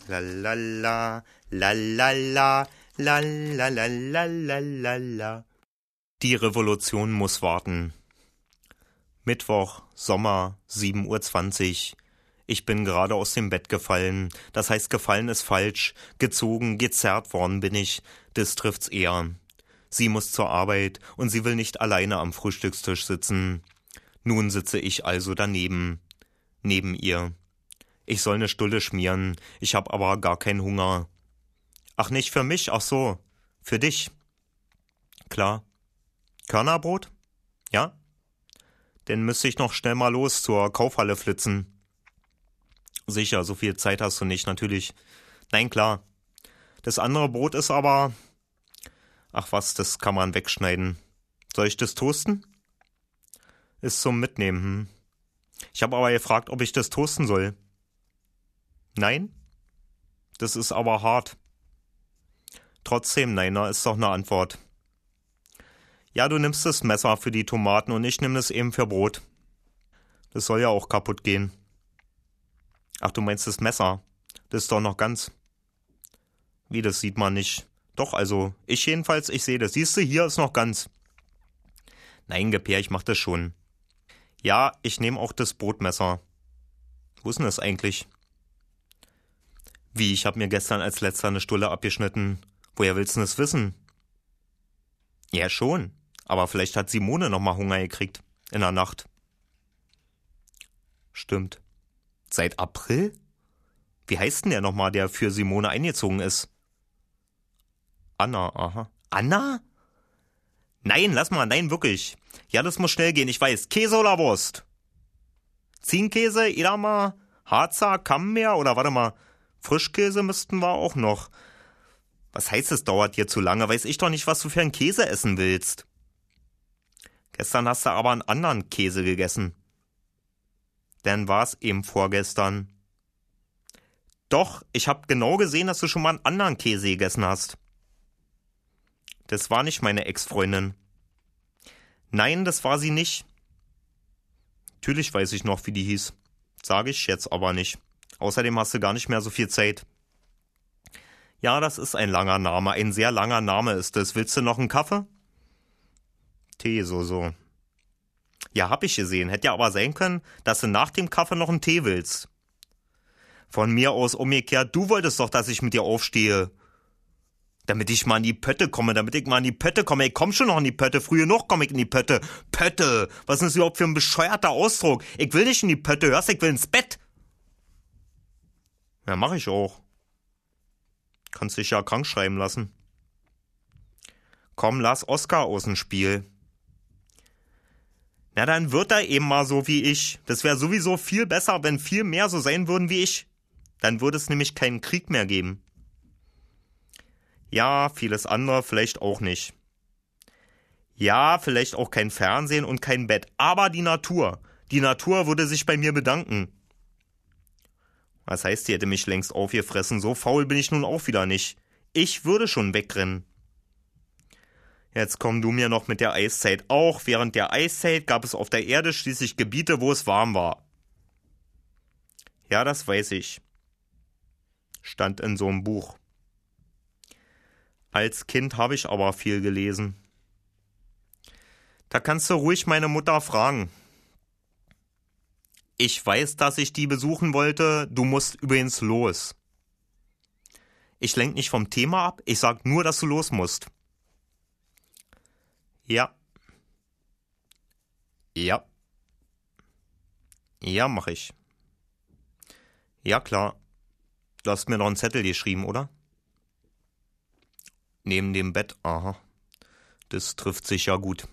La la la, la la la, la la la la la la la. Die Revolution muss warten. Mittwoch, Sommer, 7:20 Uhr. Ich bin gerade aus dem Bett gefallen. Das heißt, gefallen ist falsch. Gezogen, gezerrt worden bin ich. Das trifft's eher. Sie muss zur Arbeit und sie will nicht alleine am Frühstückstisch sitzen. Nun sitze ich also daneben. Neben ihr. Ich soll eine Stulle schmieren. Ich hab aber gar keinen Hunger. Ach, nicht für mich, ach so. Für dich. Klar. Körnerbrot? Ja? Dann müsste ich noch schnell mal los zur Kaufhalle flitzen. Sicher, so viel Zeit hast du nicht, natürlich. Nein, klar. Das andere Brot ist aber... Ach was, das kann man wegschneiden. Soll ich das toasten? Ist zum Mitnehmen, Ich habe aber gefragt, ob ich das toasten soll. Nein? Das ist aber hart. Trotzdem, nein, ist doch eine Antwort. Ja, du nimmst das Messer für die Tomaten und ich nehme das eben für Brot. Das soll ja auch kaputt gehen. Ach, du meinst das Messer? Das ist doch noch ganz. Wie, das sieht man nicht. Doch, also, ich jedenfalls, ich sehe das. Siehst du, hier ist noch ganz. Nein, Gepeer, ich mach das schon. Ja, ich nehme auch das Brotmesser. Wo ist denn das eigentlich? Wie, ich habe mir gestern als letzter eine Stulle abgeschnitten. Woher willst du das wissen? Ja, schon. Aber vielleicht hat Simone noch mal Hunger gekriegt. In der Nacht. Stimmt. Seit April? Wie heißt denn der nochmal, der für Simone eingezogen ist? Anna, aha. Anna? Nein, lass mal, nein, wirklich. Ja, das muss schnell gehen, ich weiß. Käse oder Wurst? Ziegenkäse, Edamer, Harzer, Camembert oder warte mal, Frischkäse müssten wir auch noch. Was heißt, es dauert dir zu lange? Weiß ich doch nicht, was du für einen Käse essen willst. Gestern hast du aber einen anderen Käse gegessen. Dann war's eben vorgestern. Doch, ich hab genau gesehen, dass du schon mal einen anderen Käse gegessen hast. Das war nicht meine Ex-Freundin. Nein, das war sie nicht. Natürlich weiß ich noch, wie die hieß. Sage ich jetzt aber nicht. Außerdem hast du gar nicht mehr so viel Zeit. Ja, das ist ein langer Name. Ein sehr langer Name ist es. Willst du noch einen Kaffee? Tee, so. Ja, hab ich gesehen. Hätte ja aber sein können, dass du nach dem Kaffee noch einen Tee willst. Von mir aus umgekehrt, du wolltest doch, dass ich mit dir aufstehe. Damit ich mal in die Pötte komme, Ich komm schon noch in die Pötte. Früh genug komme ich in die Pötte. Pötte! Was ist das überhaupt für ein bescheuerter Ausdruck? Ich will nicht in die Pötte, hörst du? Ich will ins Bett. Ja, mach ich auch. Kannst dich ja krank schreiben lassen. Komm, lass Oskar aus dem Spiel. Na, dann wird er eben mal so wie ich. Das wäre sowieso viel besser, wenn viel mehr so sein würden wie ich. Dann würde es nämlich keinen Krieg mehr geben. Ja, vieles andere vielleicht auch nicht. Ja, vielleicht auch kein Fernsehen und kein Bett. Aber die Natur. Die Natur würde sich bei mir bedanken. Was heißt, die hätte mich längst aufgefressen? So faul bin ich nun auch wieder nicht. Ich würde schon wegrennen. Jetzt komm du mir noch mit der Eiszeit. Auch während der Eiszeit gab es auf der Erde schließlich Gebiete, wo es warm war. Ja, das weiß ich. Stand in so einem Buch. Als Kind habe ich aber viel gelesen. Da kannst du ruhig meine Mutter fragen. Ich weiß, dass ich die besuchen wollte, du musst übrigens los. Ich lenk nicht vom Thema ab, ich sag nur, dass du los musst. Ja. Ja, mach ich. Ja, klar. Du hast mir noch einen Zettel geschrieben, oder? Neben dem Bett, aha. Das trifft sich ja gut.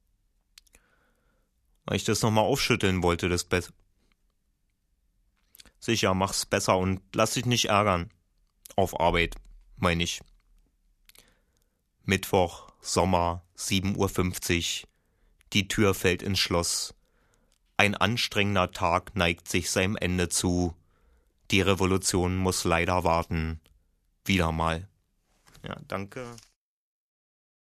Weil ich das nochmal aufschütteln wollte, das Bett. Sicher, mach's besser und lass dich nicht ärgern. Auf Arbeit, meine ich. Mittwoch, Sommer, 7:50 Uhr. Die Tür fällt ins Schloss. Ein anstrengender Tag neigt sich seinem Ende zu. Die Revolution muss leider warten. Wieder mal. Ja, danke.